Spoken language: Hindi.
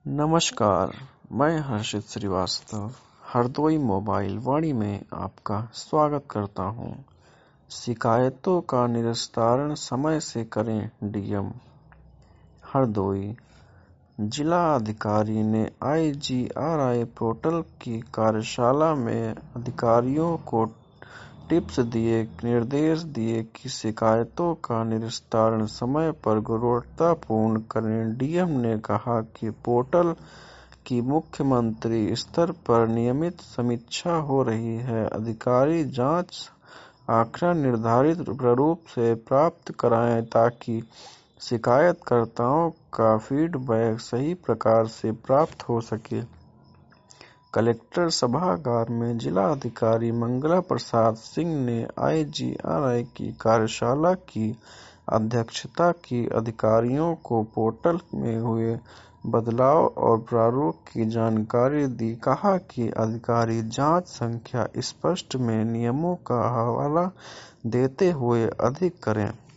नमस्कार, मैं हर्षित श्रीवास्तव हरदोई मोबाइल वाणी में आपका स्वागत करता हूं। शिकायतों का निस्तारण समय से करें डीएम। हरदोई जिला अधिकारी ने IGRI पोर्टल की कार्यशाला में अधिकारियों को निर्देश दिए कि शिकायतों का निस्तारण समय पर गुणवत्तापूर्ण करें। डीएम ने कहा कि पोर्टल की मुख्यमंत्री स्तर पर नियमित समीक्षा हो रही है। अधिकारी जांच आंकड़ा निर्धारित प्रारूप से प्राप्त कराएं ताकि शिकायतकर्ताओं का फीडबैक सही प्रकार से प्राप्त हो सके। कलेक्टर सभागार में जिला अधिकारी मंगला प्रसाद सिंह ने IGRI की कार्यशाला की अध्यक्षता की। अधिकारियों को पोर्टल में हुए बदलाव और प्रारूप की जानकारी दी। कहा कि अधिकारी जांच संख्या स्पष्ट में नियमों का हवाला देते हुए अधिक करें।